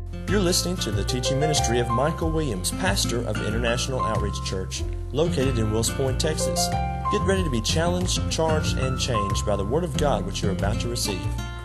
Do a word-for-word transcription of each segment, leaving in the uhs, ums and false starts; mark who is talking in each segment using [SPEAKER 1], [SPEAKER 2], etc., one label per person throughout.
[SPEAKER 1] You're listening to the teaching ministry of Michael Williams, pastor of International Outreach Church, located in Wills Point, Texas. Get ready to be challenged, charged, and changed by the Word of God which you're about to receive.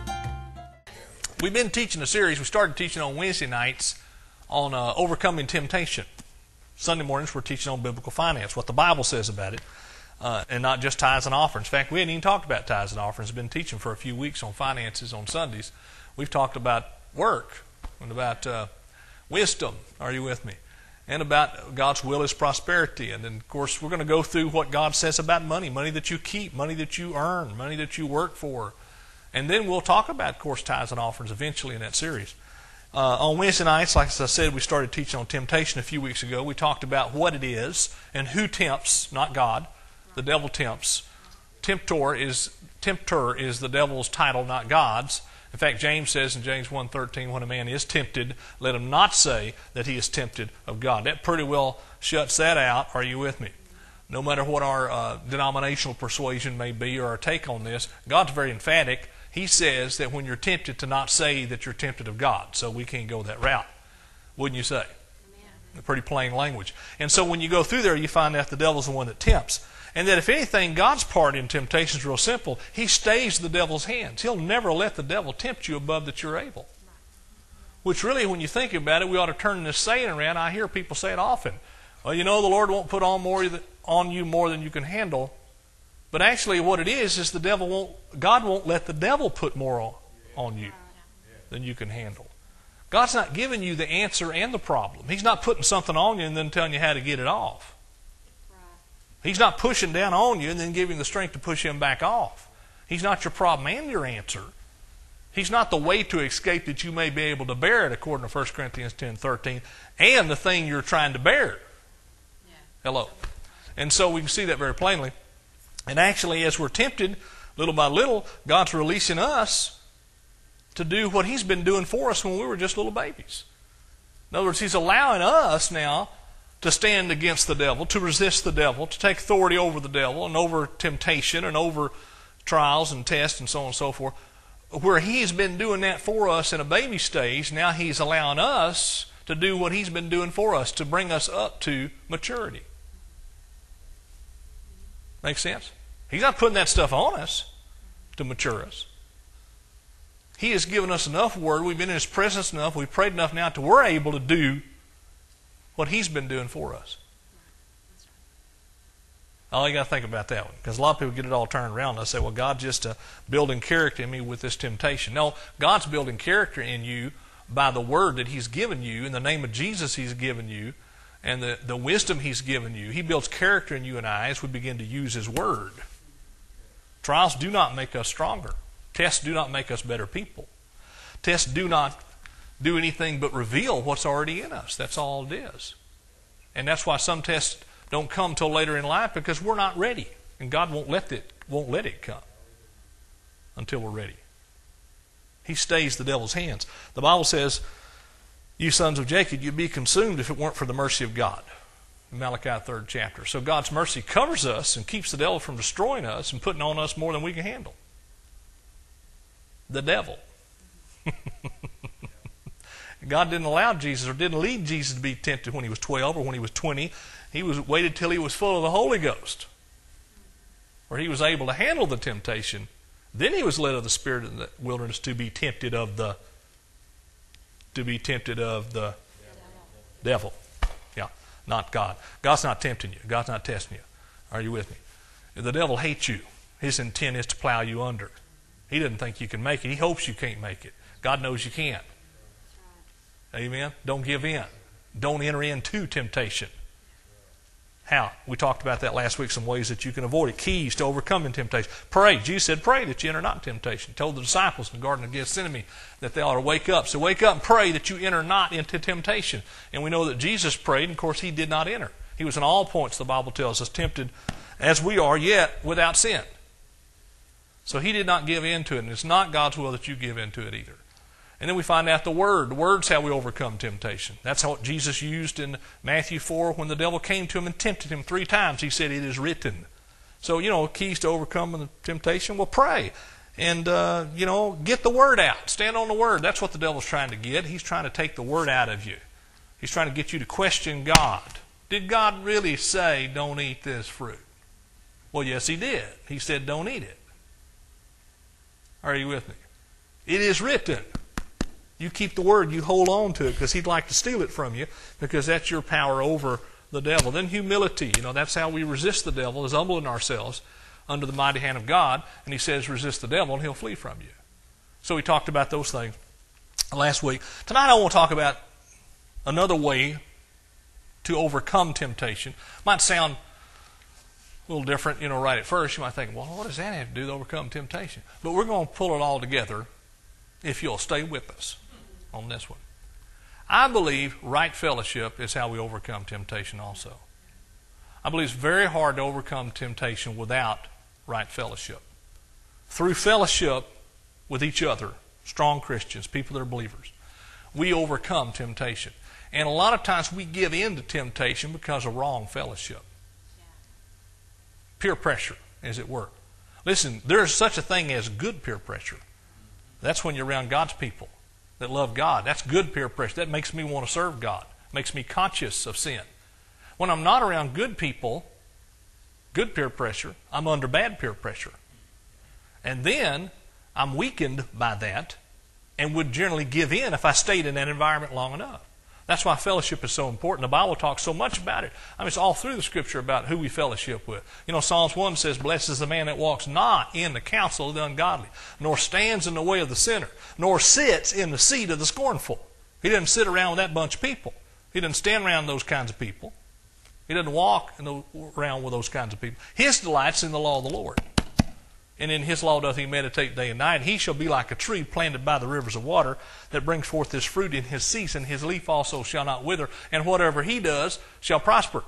[SPEAKER 2] We've been teaching a series. We started teaching on Wednesday nights on uh, overcoming temptation. Sunday mornings we're teaching on biblical finance, what the Bible says about it, uh, and not just tithes and offerings. In fact, we hadn't even talked about tithes and offerings. We've been teaching for a few weeks on finances on Sundays. We've talked about work and about uh, wisdom. Are you with me? And about God's will is prosperity. And then, of course, we're going to go through what God says about money, money that you keep, money that you earn, money that you work for. And then we'll talk about, of course, tithes and offerings eventually in that series. Uh, on Wednesday nights, like I said, we started teaching on temptation a few weeks ago. We talked about what it is and who tempts, not God. The devil tempts. Temptor is, tempter is the devil's title, not God's. In fact, James says in James one thirteen, when a man is tempted, let him not say that he is tempted of God. That pretty well shuts that out. Are you with me? No matter what our uh, denominational persuasion may be or our take on this, God's very emphatic. He says that when you're tempted, to not say that you're tempted of God. So we can't go that route. Wouldn't you say? Amen. Pretty plain language. And so when you go through there, you find out the devil's the one that tempts. And that if anything, God's part in temptation is real simple. He stays the devil's hands. He'll never let the devil tempt you above that you're able. Which really, when you think about it, we ought to turn this saying around. I hear people say it often. Well, you know, the Lord won't put on more on you more than you can handle. But actually what it is, is the devil won't, God won't let the devil put more on, on you than you can handle. God's not giving you the answer and the problem. He's not putting something on you and then telling you how to get it off. He's not pushing down on you and then giving you the strength to push him back off. He's not your problem and your answer. He's not the way to escape that you may be able to bear it, according to First Corinthians ten thirteen, and the thing you're trying to bear. Yeah. Hello. And so we can see that very plainly. And actually, as we're tempted, little by little, God's releasing us to do what He's been doing for us when we were just little babies. In other words, He's allowing us now to stand against the devil, to resist the devil, to take authority over the devil and over temptation and over trials and tests and so on and so forth. Where He's been doing that for us in a baby stage, now He's allowing us to do what He's been doing for us, to bring us up to maturity. Make sense? He's not putting that stuff on us to mature us. He has given us enough word. We've been in His presence enough. We've prayed enough now to we're able to do what He's been doing for us. All you got to think about that one. Because a lot of people get it all turned around. They say, well, God's just uh, building character in me with this temptation. No, God's building character in you by the word that He's given you, in the name of Jesus He's given you, and the, the wisdom He's given you. He builds character in you and I as we begin to use His word. Trials do not make us stronger. Tests do not make us better people. Tests do not do anything but reveal what's already in us. That's all it is. And that's why some tests don't come till later in life, because we're not ready. And God won't let it, won't let it come until we're ready. He stays the devil's hands. The Bible says, you sons of Jacob, you'd be consumed if it weren't for the mercy of God. Malachi third chapter. So God's mercy covers us and keeps the devil from destroying us and putting on us more than we can handle. The devil. God didn't allow Jesus, or didn't lead Jesus to be tempted when He was twelve or when He was twenty. He was waited till He was full of the Holy Ghost, where He was able to handle the temptation. Then He was led of the Spirit in the wilderness to be tempted of the to be tempted of the devil. devil. Yeah, not God. God's not tempting you. God's not testing you. Are you with me? The devil hates you. His intent is to plow you under. He doesn't think you can make it. He hopes you can't make it. God knows you can't. Amen? Don't give in. Don't enter into temptation. How? We talked about that last week, some ways that you can avoid it. Keys to overcoming temptation. Pray. Jesus said, pray that you enter not in temptation. He told the disciples in the Garden of Gethsemane that they ought to wake up. So wake up and pray that you enter not into temptation. And we know that Jesus prayed, and of course He did not enter. He was in all points, the Bible tells us, tempted as we are, yet without sin. So He did not give in to it, and it's not God's will that you give in to it either. And then we find out the Word. The Word's how we overcome temptation. That's how Jesus used in Matthew four when the devil came to Him and tempted Him three times. He said, it is written. So, you know, keys to overcoming the temptation. Well, pray. And, uh, you know, get the word out. Stand on the word. That's what the devil's trying to get. He's trying to take the word out of you. He's trying to get you to question God. Did God really say, don't eat this fruit? Well, yes, he did. He said, don't eat it. Are you with me? It is written. You keep the word, you hold on to it, because he'd like to steal it from you, because that's your power over the devil. Then humility. You know, that's how we resist the devil, is humbling ourselves under the mighty hand of God. And he says, resist the devil, and he'll flee from you. So we talked about those things last week. Tonight I want to talk about another way to overcome temptation. Might sound a little different, you know, right at first. You might think, well, what does that have to do to overcome temptation? But we're going to pull it all together if you'll stay with us on this one. I believe right fellowship is how we overcome temptation also. I believe it's very hard to overcome temptation without right fellowship. Through fellowship with each other, strong Christians, people that are believers, we overcome temptation. And a lot of times we give in to temptation because of wrong fellowship. Peer pressure, as it were. Listen, there is such a thing as good peer pressure. That's when you're around God's people that love God. That's good peer pressure. That makes me want to serve God. Makes me conscious of sin. When I'm not around good people, good peer pressure, I'm under bad peer pressure. And then I'm weakened by that and would generally give in if I stayed in that environment long enough. That's why fellowship is so important. The Bible talks so much about it. I mean, it's all through the Scripture about who we fellowship with. You know, Psalms one says, blessed is the man that walks not in the counsel of the ungodly, nor stands in the way of the sinner, nor sits in the seat of the scornful. He doesn't sit around with that bunch of people. He doesn't stand around those kinds of people. He doesn't walk in the, around with those kinds of people. His delight's in the law of the Lord. And in his law doth he meditate day and night. He shall be like a tree planted by the rivers of water that brings forth his fruit in his season. His leaf also shall not wither, and whatever he does shall prosper.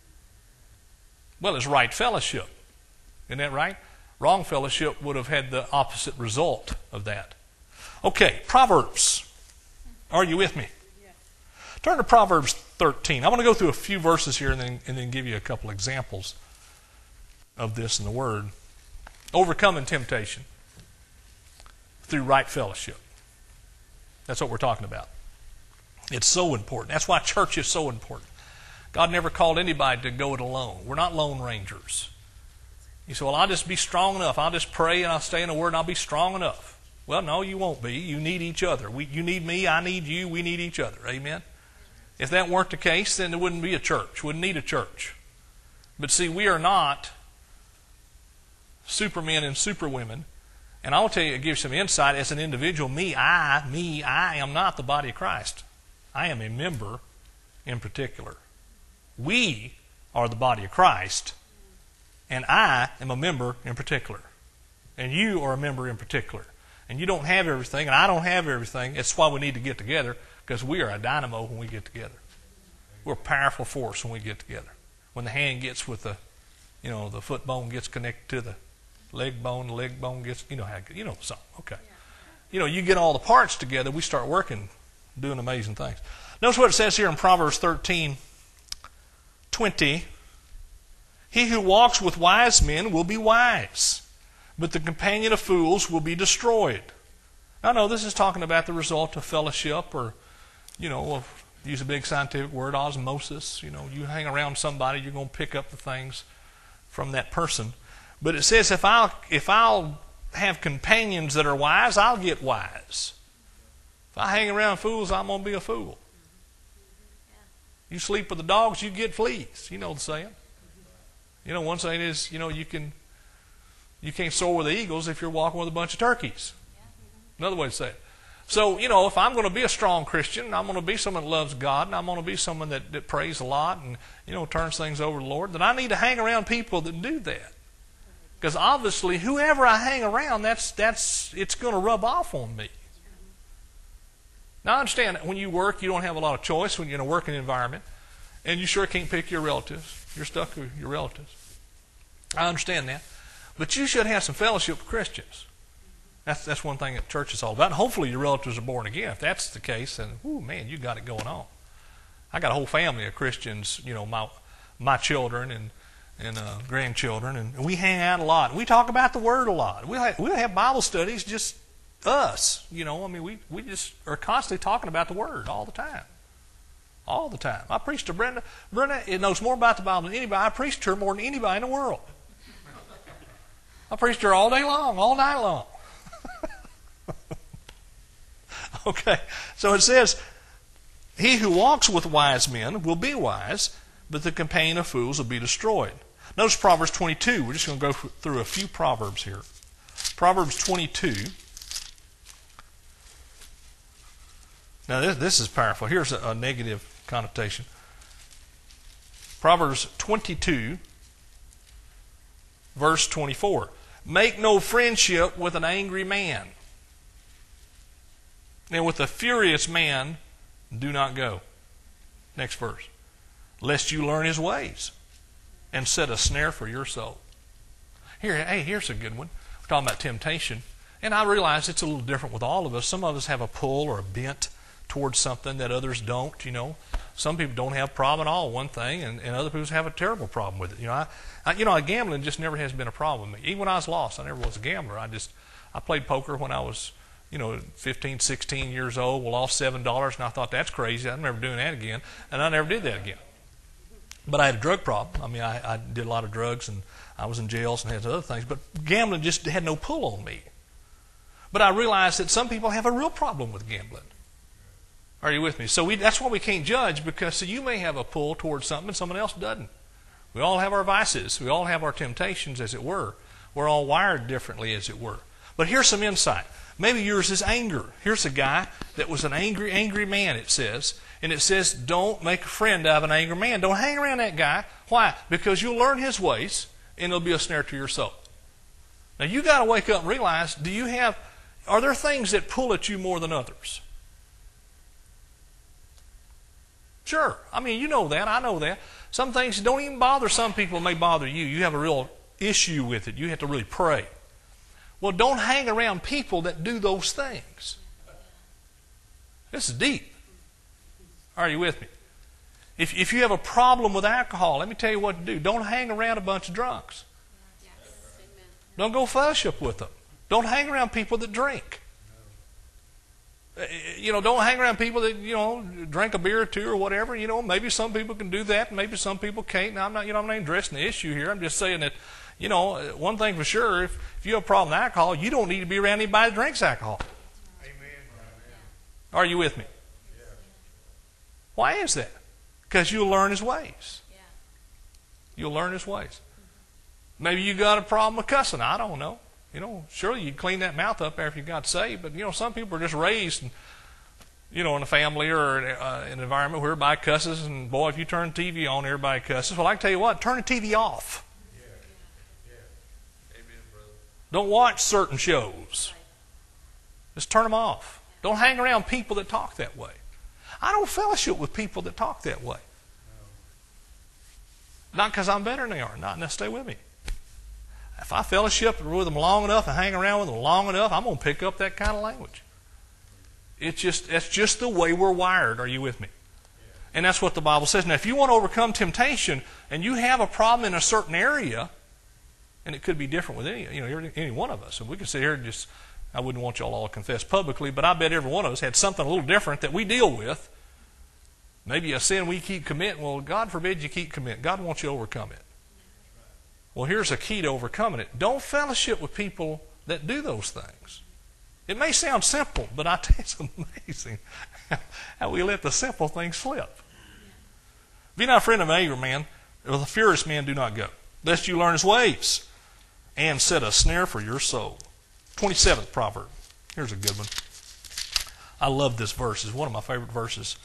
[SPEAKER 2] Well, it's right fellowship. Isn't that right? Wrong fellowship would have had the opposite result of that. Okay, Proverbs. Are you with me? Yeah. Turn to Proverbs thirteen. I want to go through a few verses here and then, and then give you a couple examples of this in the Word. Overcoming temptation through right fellowship. That's what we're talking about. It's so important. That's why church is so important. God never called anybody to go it alone. We're not lone rangers. You say, well, I'll just be strong enough. I'll just pray and I'll stay in the Word and I'll be strong enough. Well, no, you won't be. You need each other. We, you need me, I need you, we need each other. Amen? If that weren't the case, then there wouldn't be a church. Wouldn't need a church. But see, we are not supermen and superwomen. And I will tell you, give you some insight as an individual. Me, I, me, I am not the body of Christ. I am a member in particular. We are the body of Christ, and I am a member in particular. And you are a member in particular. And you don't have everything, and I don't have everything. It's why we need to get together, because we are a dynamo when we get together. We're a powerful force when we get together. When the hand gets with the, you know, the foot bone gets connected to the leg bone, the leg bone gets, you know how, you know the song, okay. You know, you get all the parts together, we start working, doing amazing things. Notice what it says here in Proverbs thirteen twenty. He who walks with wise men will be wise, but the companion of fools will be destroyed. Now, no, this is talking about the result of fellowship, or, you know, use a big scientific word, osmosis. You know, you hang around somebody, you're going to pick up the things from that person. But it says if I'll, if I'll have companions that are wise, I'll get wise. If I hang around fools, I'm going to be a fool. You sleep with the dogs, you get fleas. You know the saying. You know, one saying is, you know, you can you can't soar with the eagles if you're walking with a bunch of turkeys. Another way to say it. So, you know, if I'm going to be a strong Christian, I'm going to be someone that loves God, and I'm going to be someone that, that prays a lot and, you know, turns things over to the Lord, then I need to hang around people that do that. Because obviously, whoever I hang around, that's that's it's going to rub off on me. Now, I understand that when you work, you don't have a lot of choice when you're in a working environment, and you sure can't pick your relatives. You're stuck with your relatives. I understand that. But you should have some fellowship with Christians. That's that's one thing that church is all about. And hopefully your relatives are born again. If that's the case, then, ooh, man, you got it going on. I got a whole family of Christians, you know, my my children and and uh, grandchildren, and we hang out a lot. We talk about the Word a lot. We have, we have Bible studies, just us. You know, I mean, we, we just are constantly talking about the Word all the time. All the time. I preached to Brenda. Brenda knows more about the Bible than anybody. I preached to her more than anybody in the world. I preached to her all day long, all night long. Okay, so it says, he who walks with wise men will be wise, but the companion of fools will be destroyed. Notice Proverbs twenty-two. We're just going to go through a few Proverbs here. Proverbs twenty-two. Now this, this is powerful. Here's a, a negative connotation. Proverbs twenty-two, verse twenty-four. Make no friendship with an angry man, and with a furious man do not go. Next verse. Lest you learn his ways and set a snare for your soul. Here, hey, here's a good one. We're talking about temptation. And I realize it's a little different with all of us. Some of us have a pull or a bent towards something that others don't, you know. Some people don't have a problem at all, one thing, and, and other people have a terrible problem with it. You know, I, I, you know, gambling just never has been a problem with me. Even when I was lost, I never was a gambler. I just, I played poker when I was, you know, fifteen, sixteen years old. We lost seven dollars, and I thought, that's crazy. I'm never doing that again. And I never did that again. But I had a drug problem. I mean, I, I did a lot of drugs, and I was in jails and had other things. But gambling just had no pull on me. But I realized that some people have a real problem with gambling. Are you with me? So we, that's why we can't judge, because so you may have a pull towards something and someone else doesn't. We all have our vices. We all have our temptations, as it were. We're all wired differently, as it were. But here's some insight. Maybe yours is anger. Here's a guy that was an angry, angry man, it says. And it says, don't make a friend out of an angry man. Don't hang around that guy. Why? Because you'll learn his ways, and it'll be a snare to your soul. Now, you got to wake up and realize, do you have, are there things that pull at you more than others? Sure. I mean, you know that. I know that. Some things don't even bother some people, may bother you. You have a real issue with it. You have to really pray. Well, don't hang around people that do those things. This is deep. Are you with me? If, if you have a problem with alcohol, let me tell you what to do. Don't hang around a bunch of drunks. Yes. Don't go fellowship with them. Don't hang around people that drink. You know, don't hang around people that, you know, drink a beer or two or whatever. You know, maybe some people can do that, and maybe some people can't. Now, I'm not, you know, I'm not addressing the issue here. I'm just saying that, you know, one thing for sure, if, if you have a problem with alcohol, you don't need to be around anybody that drinks alcohol. Amen. Are you with me? Yeah. Why is that? Because you'll learn his ways. Yeah. You'll learn his ways. Maybe you got a problem with cussing. I don't know. You know, surely you'd clean that mouth up after you got saved. But, you know, some people are just raised, in, you know, in a family or uh, in an environment where everybody cusses. And, boy, if you turn the T V on, everybody cusses. Well, I can tell you what, turn the T V off. Yeah. Yeah. Amen, brother. Don't watch certain shows. Just turn them off. Don't hang around people that talk that way. I don't fellowship with people that talk that way. No. Not because I'm better than they are. Not enough. Stay with me. If I fellowship with them long enough and hang around with them long enough, I'm going to pick up that kind of language. It's just, it's just the way we're wired. Are you with me? And that's what the Bible says. Now, if you want to overcome temptation and you have a problem in a certain area, and it could be different with any, you know, any one of us. And we could sit here and just, I wouldn't want you all all to confess publicly, but I bet every one of us had something a little different that we deal with. Maybe a sin we keep committing. Well, God forbid you keep committing. God wants you to overcome it. Well, here's a key to overcoming it. Don't fellowship with people that do those things. It may sound simple, but I tell you, it's amazing how we let the simple things slip. Be not a friend of an angry man, with a furious man do not go, lest you learn his ways, and set a snare for your soul. twenty-seventh proverb. Here's a good one. I love this verse. It's one of my favorite verses.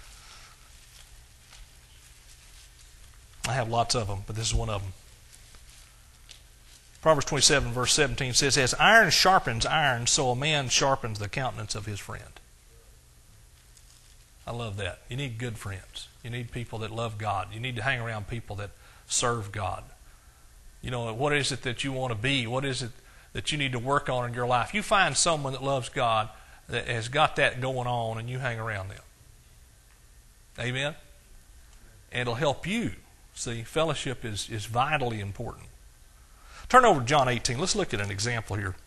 [SPEAKER 2] I have lots of them, but this is one of them. Proverbs twenty-seven, verse seventeen says, as iron sharpens iron, so a man sharpens the countenance of his friend. I love that. You need good friends. You need people that love God. You need to hang around people that serve God. You know, what is it that you want to be? What is it that you need to work on in your life? You find someone that loves God, that has got that going on, and you hang around them. Amen? And it'll help you See, fellowship is, is vitally important. Turn over to John eighteen. Let's look at an example here.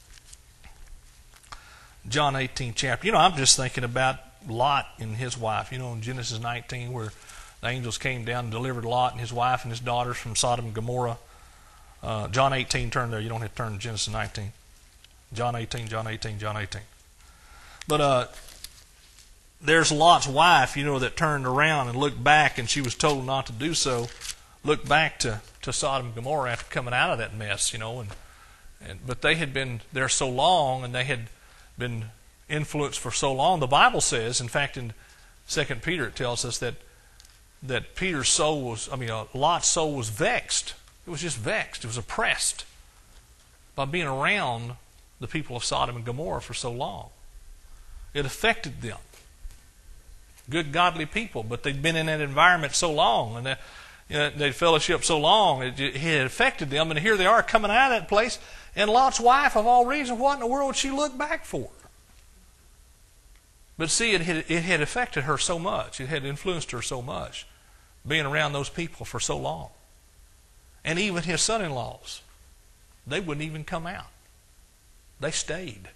[SPEAKER 2] John eighteen chapter. You know, I'm just thinking about Lot and his wife. You know, in Genesis nineteen, where the angels came down and delivered Lot and his wife and his daughters from Sodom and Gomorrah. Uh, John eighteen, turn there. You don't have to turn to Genesis nineteen. John eighteen, John eighteen, John eighteen. But uh, there's Lot's wife, you know, that turned around and looked back, and she was told not to do so. Looked back to, to Sodom and Gomorrah after coming out of that mess, you know. And, and but they had been there so long, and they had been influenced for so long. The Bible says, in fact, in Second Peter, it tells us that that Peter's soul was, I mean, uh, Lot's soul was vexed. It was just vexed. It was oppressed by being around the people of Sodom and Gomorrah for so long. It affected them. Good, godly people, but they'd been in that environment so long, and they, you know, they'd fellowship so long, it, it had affected them, and here they are coming out of that place, and Lot's wife, of all reasons, what in the world would she look back for? But see, it had, it had affected her so much. It had influenced her so much, being around those people for so long. And even his son-in-laws, they wouldn't even come out. They stayed.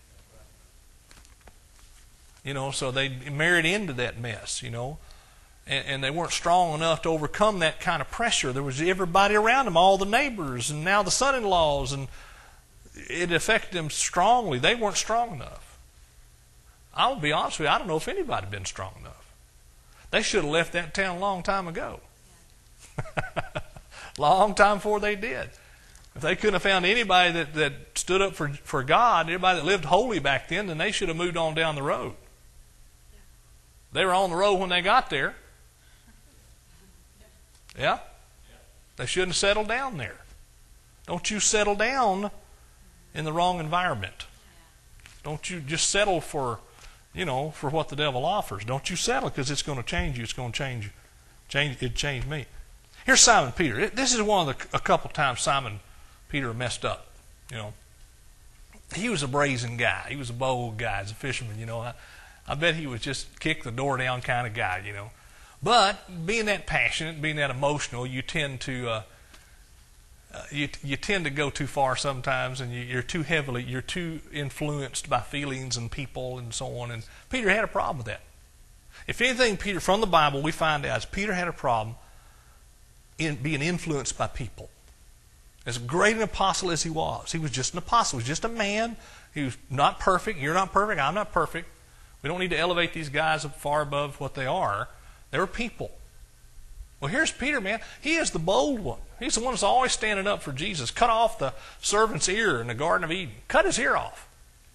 [SPEAKER 2] You know, so they married into that mess, you know. And, and they weren't strong enough to overcome that kind of pressure. There was everybody around them, all the neighbors, and now the son-in-laws, and it affected them strongly. They weren't strong enough. I'll be honest with you, I don't know if anybody had been strong enough. They should have left that town a long time ago. Long time before they did. If they couldn't have found anybody that, that stood up for, for God, anybody that lived holy back then, then they should have moved on down the road. They were on the road when they got there. Yeah? They shouldn't have settled down there. Don't you settle down in the wrong environment. Don't you just settle for, you know, for what the devil offers. Don't you settle, because it's going to change you. It's going to change, change. It changed me. Here's Simon Peter. This is one of the a couple times Simon Peter messed up. You know, he was a brazen guy. He was a bold guy. As a fisherman, you know, I, I bet he was just kick the door down kind of guy. You know, but being that passionate, being that emotional, you tend to uh, uh, you you tend to go too far sometimes, and you, you're too heavily, you're too influenced by feelings and people and so on. And Peter had a problem with that. If anything, Peter, from the Bible, we find out is Peter had a problem in being influenced by people. As great an apostle as he was, he was just an apostle. He was just a man. He was not perfect. You're not perfect. I'm not perfect. We don't need to elevate these guys up far above what they are. They were people. Well, here's Peter, man. He is the bold one. He's the one that's always standing up for Jesus. Cut off the servant's ear in the Garden of Eden. Cut his ear off.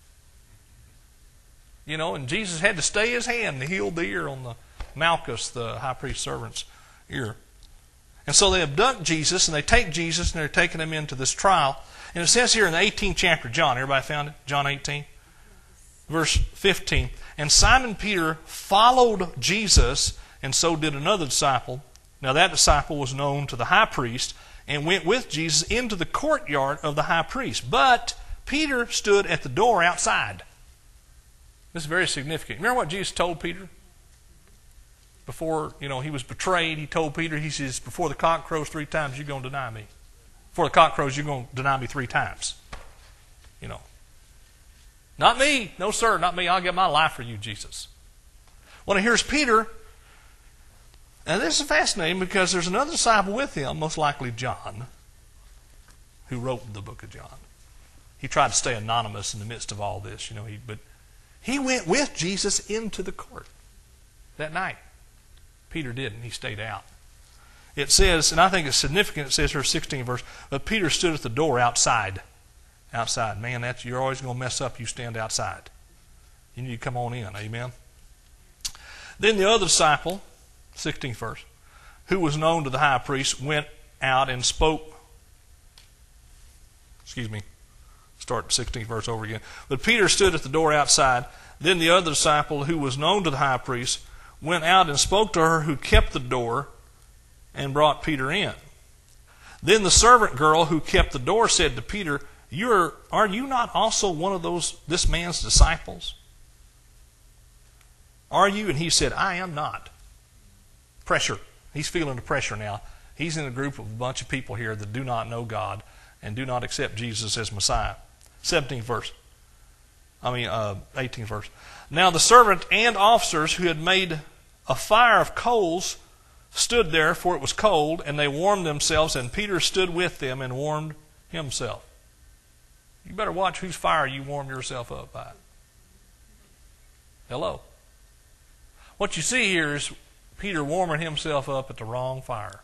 [SPEAKER 2] You know, and Jesus had to stay his hand and heal the ear on the Malchus, the high priest servant's ear. And so they abduct Jesus, and they take Jesus, and they're taking him into this trial. And it says here in the eighteenth chapter of John, everybody found it? John eighteen? Verse fifteen. And Simon Peter followed Jesus, and so did another disciple. Now that disciple was known to the high priest, and went with Jesus into the courtyard of the high priest. But Peter stood at the door outside. This is very significant. Remember what Jesus told Peter? Before, you know, he was betrayed, he told Peter, he says, before the cock crows three times, you're going to deny me. Before the cock crows, you're going to deny me three times. You know. Not me. No, sir, not me. I'll give my life for you, Jesus. Well, now here's Peter. And this is fascinating because there's another disciple with him, most likely John, who wrote the book of John. He tried to stay anonymous in the midst of all this, you know, he, but he went with Jesus into the court that night. Peter didn't. He stayed out. It says, and I think it's significant, it says here, sixteenth verse, but Peter stood at the door outside. Outside. Man, that's, you're always going to mess up. You stand outside. You need to come on in. Amen. Then the other disciple, sixteenth verse, who was known to the high priest, went out and spoke. Excuse me. Start sixteenth verse over again. But Peter stood at the door outside. Then the other disciple, who was known to the high priest, went out and spoke to her who kept the door and brought Peter in. Then the servant girl who kept the door said to Peter, You're, are you not also one of those this man's disciples? Are you? And he said, I am not. Pressure. He's feeling the pressure now. He's in a group of a bunch of people here that do not know God and do not accept Jesus as Messiah. seventeenth verse. I mean, uh, eighteenth verse. Now the servant and officers who had made a fire of coals stood there, for it was cold, and they warmed themselves, and Peter stood with them and warmed himself. You better watch whose fire you warm yourself up by. Hello. What you see here is Peter warming himself up at the wrong fire.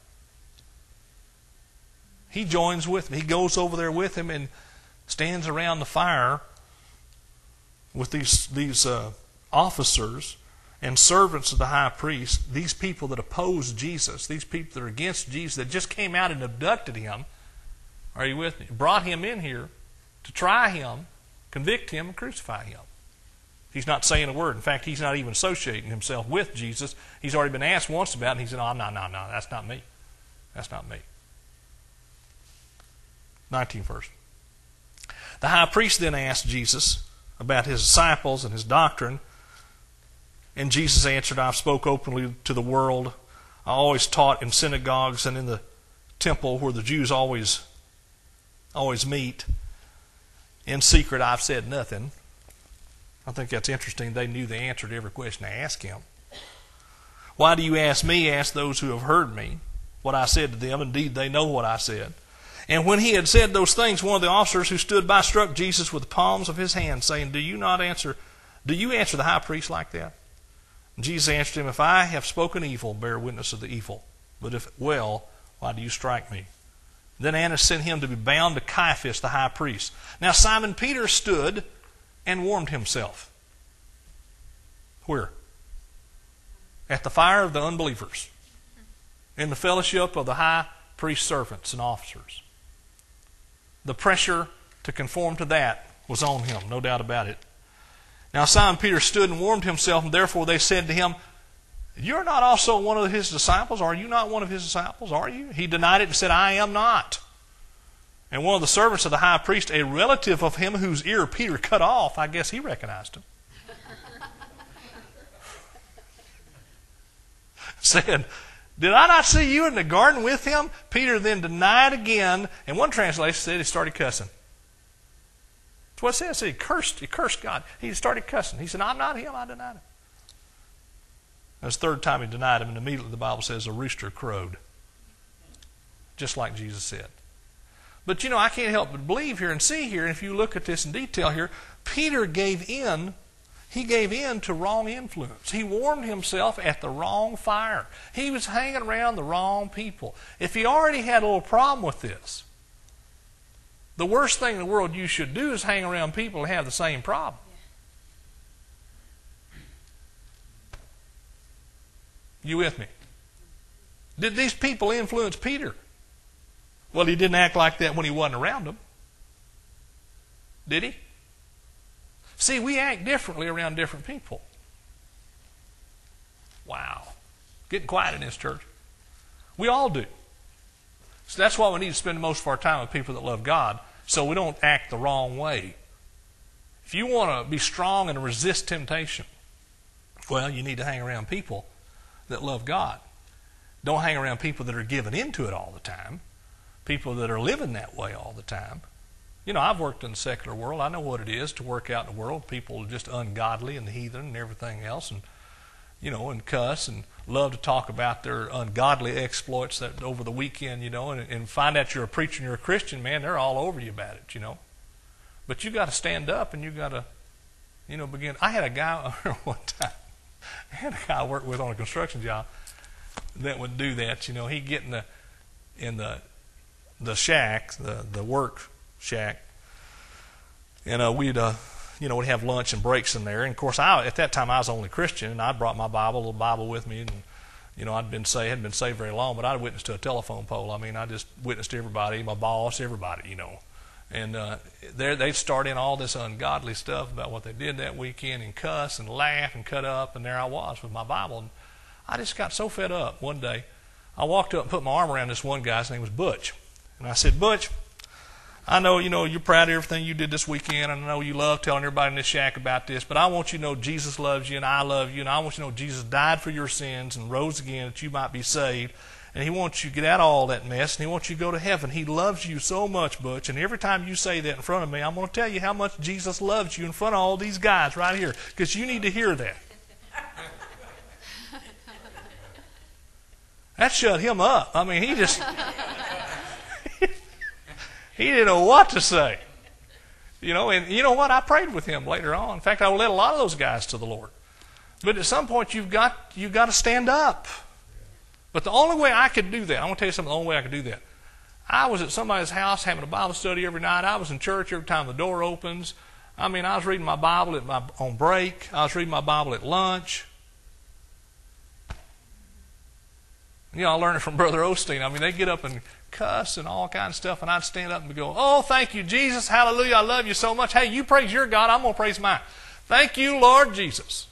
[SPEAKER 2] He joins with him. He goes over there with him and stands around the fire with these, these uh, officers and servants of the high priest, these people that oppose Jesus, these people that are against Jesus, that just came out and abducted him. Are you with me? Brought him in here to try him, convict him, and crucify him. He's not saying a word. In fact, he's not even associating himself with Jesus. He's already been asked once about it, and he said, "No, no, no, no, that's not me. That's not me." nineteenth verse. The high priest then asked Jesus about his disciples and his doctrine. And Jesus answered, "I've spoke openly to the world. I always taught in synagogues and in the temple where the Jews always, always meet. In secret, I've said nothing." I think that's interesting. They knew the answer to every question they asked him. "Why do you ask me? Ask those who have heard me what I said to them. Indeed, they know what I said." And when he had said those things, one of the officers who stood by struck Jesus with the palms of his hands, saying, "Do you not answer? Do you answer the high priest like that?" And Jesus answered him, "If I have spoken evil, bear witness of the evil. But if well, why do you strike me?" Then Annas sent him to be bound to Caiaphas, the high priest. Now Simon Peter stood and warmed himself. Where? At the fire of the unbelievers, in the fellowship of the high priest servants and officers. The pressure to conform to that was on him, no doubt about it. Now Simon Peter stood and warmed himself, and therefore they said to him, "You're not also one of his disciples? Are you not one of his disciples? Are you?" He denied it and said, "I am not." And one of the servants of the high priest, a relative of him whose ear Peter cut off, I guess he recognized him, said, "Did I not see you in the garden with him?" Peter then denied again, and one translation said he started cussing. That's what it says. He cursed, he cursed God. He started cussing. He said, "I'm not him, I denied him." That's the third time he denied him, and immediately the Bible says a rooster crowed. Just like Jesus said. But you know, I can't help but believe here and see here, and if you look at this in detail here, Peter gave in, he gave in to wrong influence. He warmed himself at the wrong fire. He was hanging around the wrong people. If he already had a little problem with this, the worst thing in the world you should do is hang around people who have the same problem. You with me? Did these people influence Peter? Well, he didn't act like that when he wasn't around them. Did he? See, we act differently around different people. Wow. Getting quiet in this church. We all do. So that's why we need to spend most of our time with people that love God, so we don't act the wrong way. If you want to be strong and resist temptation, well, you need to hang around people that love God. Don't hang around people that are giving into it all the time, people that are living that way all the time. You know, I've worked in the secular world. I know what it is to work out in the world. People are just ungodly and heathen and everything else, and you know, and cuss and love to talk about their ungodly exploits that over the weekend, you know, and, and find out you're a preacher and you're a Christian, man, they're all over you about it, you know. But you got to stand up and you got to, you know, begin. I had a guy one time. I had a guy I worked with on a construction job that would do that. You know, he'd get in the in the the shack, the the work shack, and uh, we'd uh, you know we'd have lunch and breaks in there. And of course, I at that time I was only Christian, and I brought my Bible, a little Bible with me, and you know I'd been saved, hadn't been saved very long, but I'd witnessed to a telephone pole. I mean, I just witnessed to everybody, my boss, everybody, you know. And uh, there they'd start in all this ungodly stuff about what they did that weekend and cuss and laugh and cut up. And there I was with my Bible. And I just got so fed up one day. I walked up and put my arm around this one guy. His name was Butch. And I said, "Butch, I know, you know, you're proud of everything you did this weekend. I know you love telling everybody in this shack about this. But I want you to know Jesus loves you and I love you. And I want you to know Jesus died for your sins and rose again that you might be saved. and He wants you to get out of all that mess, and He wants you to go to heaven. He loves you so much, Butch, and every time you say that in front of me, I'm going to tell you how much Jesus loves you in front of all these guys right here, because you need to hear that. That shut him up. I mean, he just, he didn't know what to say. You know, and you know what? I prayed with him later on. In fact, I led a lot of those guys to the Lord. But at some point, you've got you've got to stand up. But the only way I could do that, I'm going to tell you something, the only way I could do that. I was at somebody's house having a Bible study every night. I was in church every time the door opens. I mean, I was reading my Bible at my, on break. I was reading my Bible at lunch. You know, I learned it from Brother Osteen. I mean, they get up and cuss and all kinds of stuff, and I'd stand up and go, oh, thank you, Jesus. Hallelujah. I love you so much. Hey, you praise your God. I'm going to praise mine. Thank you, Lord Jesus.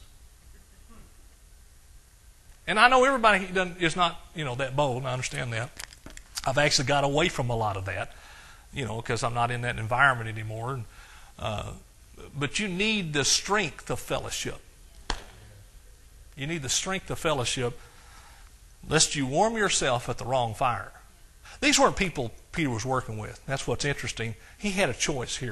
[SPEAKER 2] And I know everybody is not, you know, that bold, and I understand that. I've actually got away from a lot of that, you know, because I'm not in that environment anymore. Uh, but you need the strength of fellowship. You need the strength of fellowship, lest you warm yourself at the wrong fire. These weren't people Peter was working with. That's what's interesting. He had a choice here.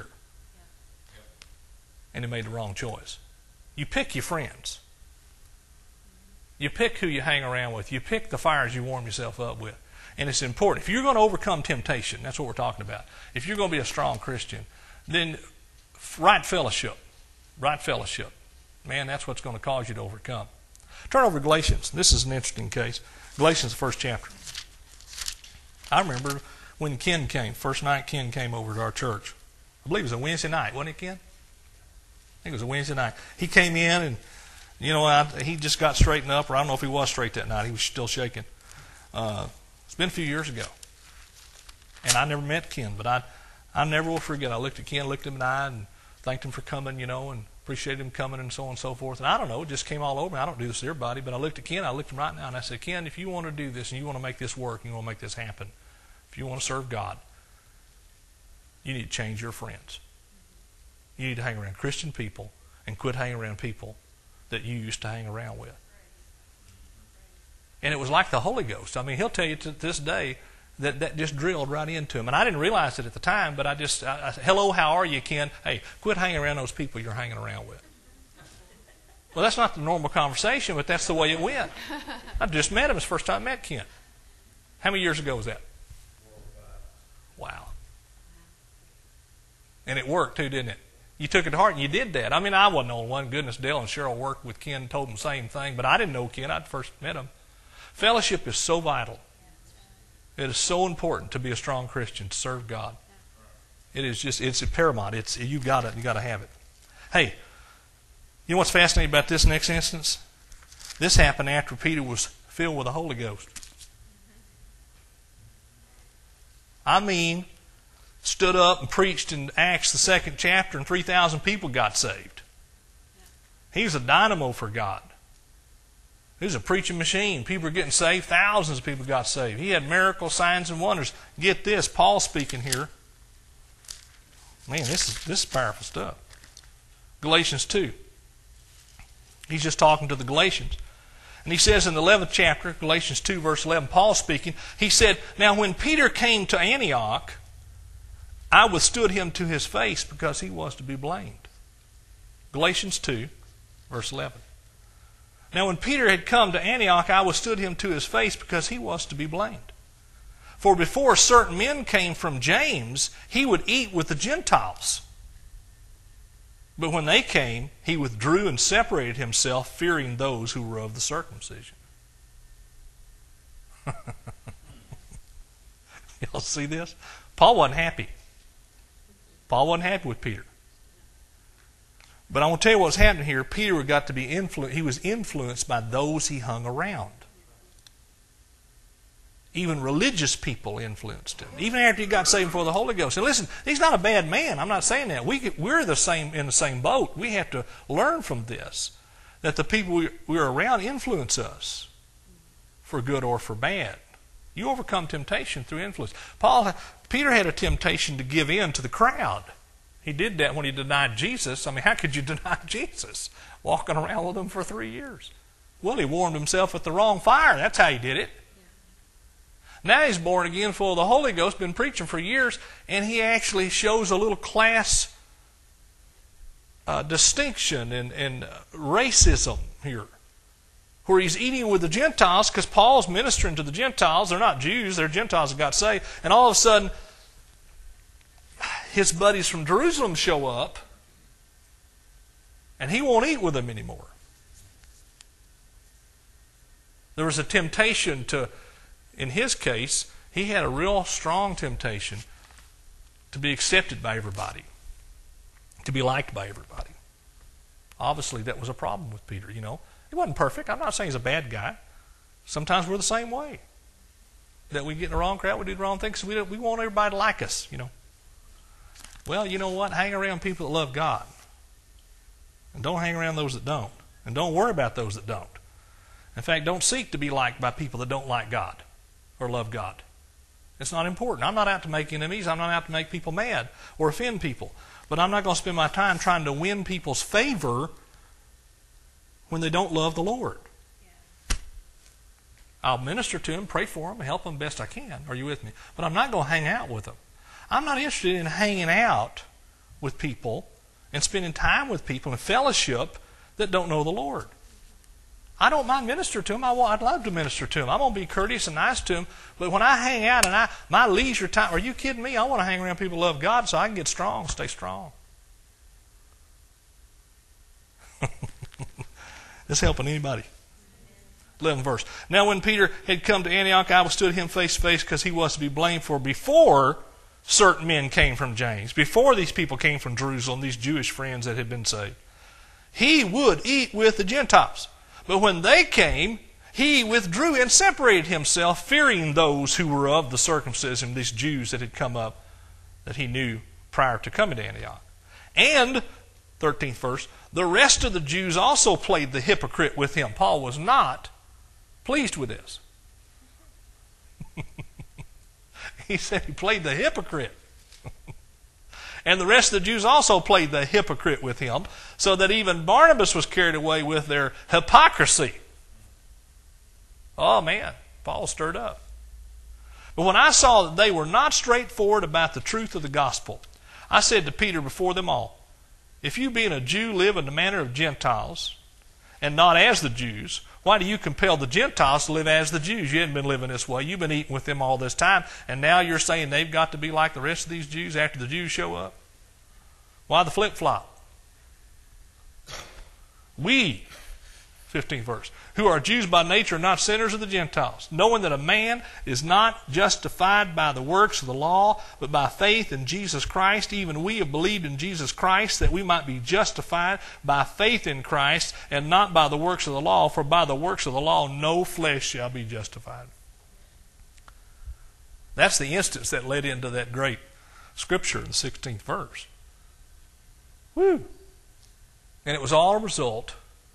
[SPEAKER 2] And he made the wrong choice. You pick your friends. You pick who you hang around with. You pick the fires you warm yourself up with. And it's important. If you're going to overcome temptation, that's what we're talking about. If you're going to be a strong Christian, then right fellowship. Right fellowship. Man, that's what's going to cause you to overcome. Turn over to Galatians. This is an interesting case. Galatians, the first chapter. I remember when Ken came, first night Ken came over to our church. I believe it was a Wednesday night, wasn't it, Ken? I think it was a Wednesday night. He came in and, you know, I, he just got straightened up, or I don't know if he was straight that night. He was still shaking. Uh, it's been a few years ago. And I never met Ken, but I, I never will forget. I looked at Ken, looked him in the eye, and thanked him for coming, you know, and appreciated him coming and so on and so forth. And I don't know, it just came all over me. I don't do this to everybody, but I looked at Ken, I looked him right now, and I said, Ken, if you want to do this and you want to make this work, and you want to make this happen, if you want to serve God, you need to change your friends. You need to hang around Christian people and quit hanging around people that you used to hang around with. And it was like the Holy Ghost. I mean, he'll tell you to this day that that just drilled right into him. And I didn't realize it at the time, but I just, I, I, hello, how are you, Ken? Hey, quit hanging around those people you're hanging around with. Well, that's not the normal conversation, but that's the way it went. I just met him. It's the first time I met Ken. How many years ago was that? Wow. And it worked too, didn't it? You took it to heart and you did that. I mean, I wasn't the only one. Goodness, Dale and Cheryl worked with Ken and told them the same thing, but I didn't know Ken. I'd first met him. Fellowship is so vital. It is so important to be a strong Christian, to serve God. It is just, it's paramount. It's, you got it. You got to have it. Hey, you know what's fascinating about this next instance? This happened after Peter was filled with the Holy Ghost. I mean, stood up and preached in Acts, the second chapter, and three thousand people got saved. He was a dynamo for God. He was a preaching machine. People were getting saved. Thousands of people got saved. He had miracles, signs, and wonders. Get this, Paul speaking here. Man, this is, this is powerful stuff. Galatians two. He's just talking to the Galatians. And he says in the eleventh chapter, Galatians two, verse eleven, Paul speaking, he said, now when Peter came to Antioch, I withstood him to his face because he was to be blamed. Galatians two, verse eleven. Now when Peter had come to Antioch, I withstood him to his face because he was to be blamed. For before certain men came from James, he would eat with the Gentiles. But when they came, he withdrew and separated himself, fearing those who were of the circumcision. Y'all see this? Paul wasn't happy. Paul wasn't happy with Peter. But I want to tell you what's happening here. Peter got to be influenced. He was influenced by those he hung around. Even religious people influenced him. Even after he got saved before the Holy Ghost. And listen, he's not a bad man. I'm not saying that. We, we're the same in the same boat. We have to learn from this. That the people we, we're around influence us. For good or for bad. You overcome temptation through influence. Paul, Peter had a temptation to give in to the crowd. He did that when he denied Jesus. I mean, how could you deny Jesus? Walking around with him for three years. Well, he warmed himself at the wrong fire. That's how he did it. Now he's born again, full of the Holy Ghost, been preaching for years, and he actually shows a little class uh, distinction and, and racism here, where he's eating with the Gentiles because Paul's ministering to the Gentiles. They're not Jews, they're Gentiles that got saved. And all of a sudden, his buddies from Jerusalem show up, and he won't eat with them anymore. There was a temptation to, in his case, he had a real strong temptation to be accepted by everybody, to be liked by everybody. Obviously, that was a problem with Peter, you know. He wasn't perfect. I'm not saying he's a bad guy. Sometimes we're the same way. That we get in the wrong crowd, we do the wrong things, so we, we want everybody to like us, you know. Well, you know what? Hang around people that love God. And don't hang around those that don't. And don't worry about those that don't. In fact, don't seek to be liked by people that don't like God or love God. It's not important. I'm not out to make enemies. I'm not out to make people mad or offend people. But I'm not going to spend my time trying to win people's favor when they don't love the Lord. Yeah. I'll minister to them, pray for them, help them best I can. Are you with me? But I'm not going to hang out with them. I'm not interested in hanging out with people and spending time with people in fellowship that don't know the Lord. I don't mind minister to them. I want, I'd love to minister to them. I'm going to be courteous and nice to them. But when I hang out and I my leisure time, are you kidding me? I want to hang around people who love God so I can get strong, stay strong. This helping anybody? eleventh verse. Now when Peter had come to Antioch, I withstood him face to face because he was to be blamed for before certain men came from James, before these people came from Jerusalem, these Jewish friends that had been saved. He would eat with the Gentiles. But when they came, he withdrew and separated himself, fearing those who were of the circumcision, these Jews that had come up that he knew prior to coming to Antioch. And, thirteenth verse, the rest of the Jews also played the hypocrite with him. Paul was not pleased with this. He said he played the hypocrite. And the rest of the Jews also played the hypocrite with him, so that even Barnabas was carried away with their hypocrisy. Oh man, Paul stirred up. But when I saw that they were not straightforward about the truth of the gospel, I said to Peter before them all, if you being a Jew live in the manner of Gentiles, and not as the Jews, why do you compel the Gentiles to live as the Jews? You haven't been living this way. You've been eating with them all this time, and now you're saying they've got to be like the rest of these Jews after the Jews show up? Why the flip-flop? We, fifteenth verse, who are Jews by nature are not sinners of the Gentiles, knowing that a man is not justified by the works of the law, but by faith in Jesus Christ. Even we have believed in Jesus Christ, that we might be justified by faith in Christ, and not by the works of the law, for by the works of the law no flesh shall be justified. That's the instance that led into that great scripture in the sixteenth verse. Woo! And it was all a result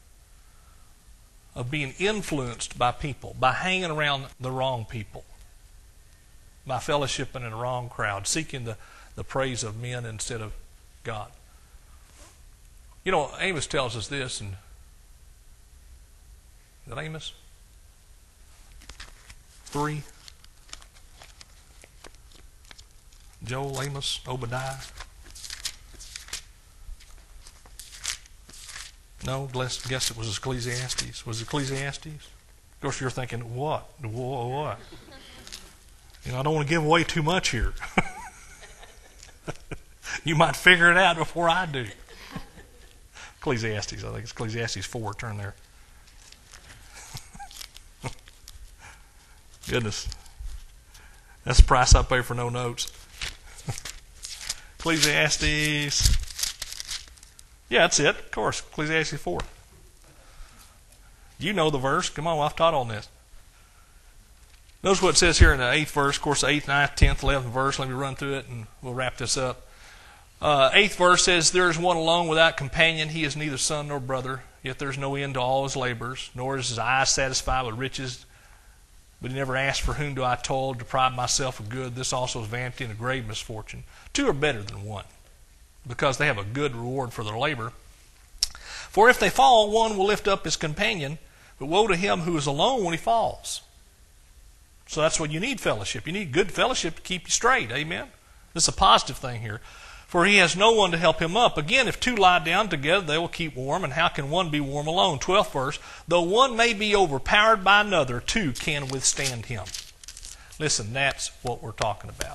[SPEAKER 2] of being influenced by people, by hanging around the wrong people, by fellowshipping in the wrong crowd, seeking the, the praise of men instead of God. You know, Amos tells us this, and is it Amos? Three. Joel, Amos, Obadiah. No, guess it was Ecclesiastes. Was it Ecclesiastes? Of course, you're thinking, what? What? what? You know, I don't want to give away too much here. You might figure it out before I do. Ecclesiastes, I think it's Ecclesiastes four. Turn there. Goodness. That's the price I pay for no notes. Ecclesiastes. Yeah, that's it. Of course, Ecclesiastes four. You know the verse. Come on, I've taught on this. Notice what it says here in the eighth verse. Of course, the eighth, ninth, tenth, eleventh verse. Let me run through it and we'll wrap this up. Uh, eighth verse says, there is one alone without companion. He is neither son nor brother. Yet there is no end to all his labors, nor is his eye satisfied with riches. But he never asked, for whom do I toil, deprive myself of good? This also is vanity and a grave misfortune. Two are better than one, because they have a good reward for their labor. For if they fall, one will lift up his companion, but woe to him who is alone when he falls. So that's what you need, fellowship. You need good fellowship to keep you straight. Amen? This is a positive thing here. For he has no one to help him up. Again, if two lie down together, they will keep warm. And how can one be warm alone? twelfth verse. Though one may be overpowered by another, two can withstand him. Listen, that's what we're talking about.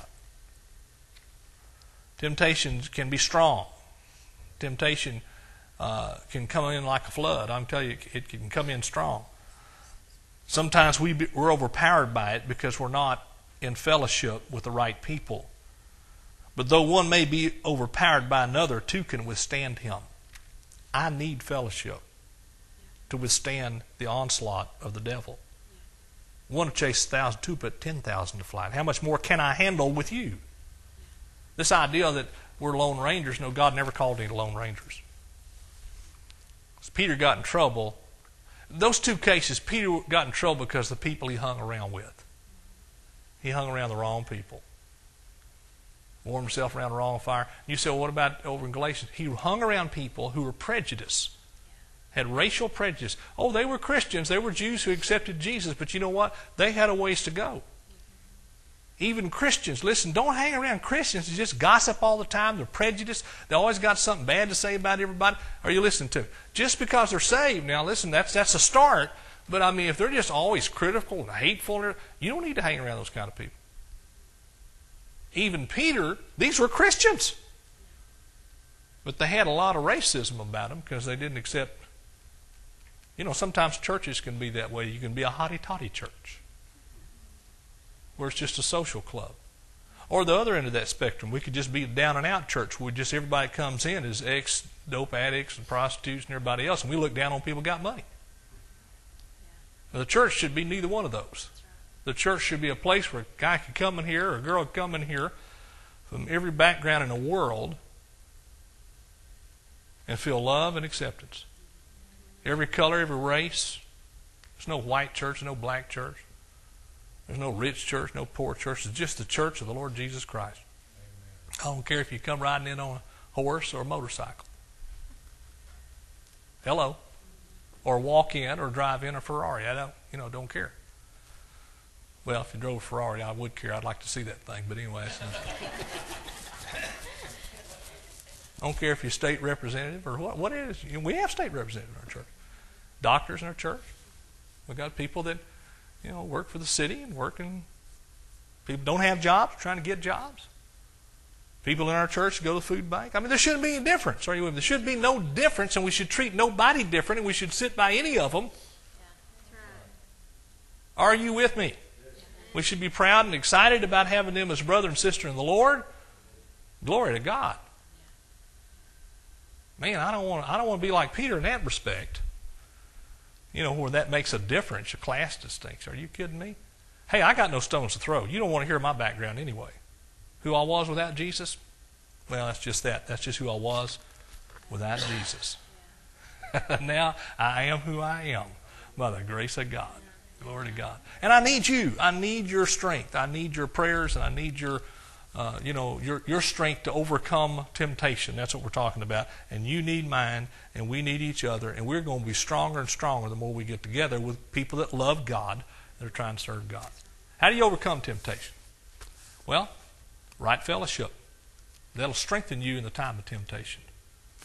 [SPEAKER 2] Temptations can be strong. Temptation uh, can come in like a flood. I'm telling you, it can come in strong. Sometimes we be, we're overpowered by it because we're not in fellowship with the right people. But though one may be overpowered by another, two can withstand him. I need fellowship to withstand the onslaught of the devil. One to chase a thousand, two put ten thousand to flight. How much more can I handle with you? This idea that we're Lone Rangers, no, God never called any Lone Rangers. So Peter got in trouble. Those two cases, Peter got in trouble because of the people he hung around with. He hung around the wrong people. Warmed himself around the wrong fire. You say, well, what about over in Galatians? He hung around people who were prejudiced, had racial prejudice. Oh, they were Christians. They were Jews who accepted Jesus. But you know what? They had a ways to go. Even Christians, listen, don't hang around Christians who just gossip all the time. They're prejudiced. They always got something bad to say about everybody. Are you listening to? Just because they're saved, now listen, that's that's a start. But I mean, if they're just always critical and hateful, you don't need to hang around those kind of people. Even Peter, these were Christians. But they had a lot of racism about them because they didn't accept. You know, sometimes churches can be that way. You can be a hotty-toddy church, where it's just a social club. Or the other end of that spectrum, we could just be a down-and-out church where just everybody comes in as ex-dope addicts and prostitutes and everybody else, and we look down on people who got money. Now, the church should be neither one of those. The church should be a place where a guy can come in here or a girl can come in here from every background in the world and feel love and acceptance. Every color, every race. There's no white church, no black church. There's no rich church, no poor church. It's just the church of the Lord Jesus Christ. Amen. I don't care if you come riding in on a horse or a motorcycle. Hello. Or walk in or drive in a Ferrari. I don't, you know, don't care. Well, if you drove a Ferrari, I would care. I'd like to see that thing. But anyway, I don't care if you're state representative or what. What is? We have state representatives in our church. Doctors in our church. We've got people that, you know, work for the city and working. People don't have jobs, trying to get jobs. People in our church go to the food bank. I mean, there shouldn't be any difference. Are you with me? There should be no difference, and we should treat nobody different, and we should sit by any of them. Yeah, that's right. Are you with me? We should be proud and excited about having them as brother and sister in the Lord. Glory to God. Man, I don't want. I don't want to be like Peter in that respect. You know, where that makes a difference, a class distinction. Are you kidding me? Hey, I got no stones to throw. You don't want to hear my background anyway. Who I was without Jesus? Well, that's just that. That's just who I was without Jesus. Now I am who I am by the grace of God. Glory to God. And I need you. I need your strength. I need your prayers, and I need your, uh, you know, your your strength to overcome temptation. That's what we're talking about. And you need mine, and we need each other, and we're going to be stronger and stronger the more we get together with people that love God, that are trying to serve God. How do you overcome temptation? Well, right fellowship. That'll strengthen you in the time of temptation.